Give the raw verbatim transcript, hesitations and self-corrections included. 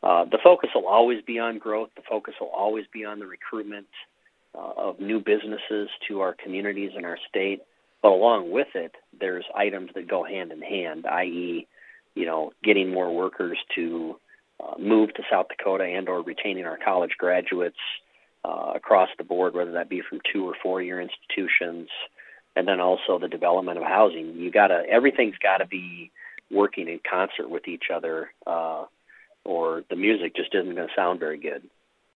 Uh, the focus will always be on growth. The focus will always be on the recruitment uh, of new businesses to our communities and our state. But along with it, there's items that go hand in hand, that is, you know, getting more workers to uh, move to South Dakota and or retaining our college graduates uh, across the board, whether that be from two or four-year institutions, and then also the development of housing. You gotta, everything's got to be working in concert with each other, uh, or the music just isn't going to sound very good.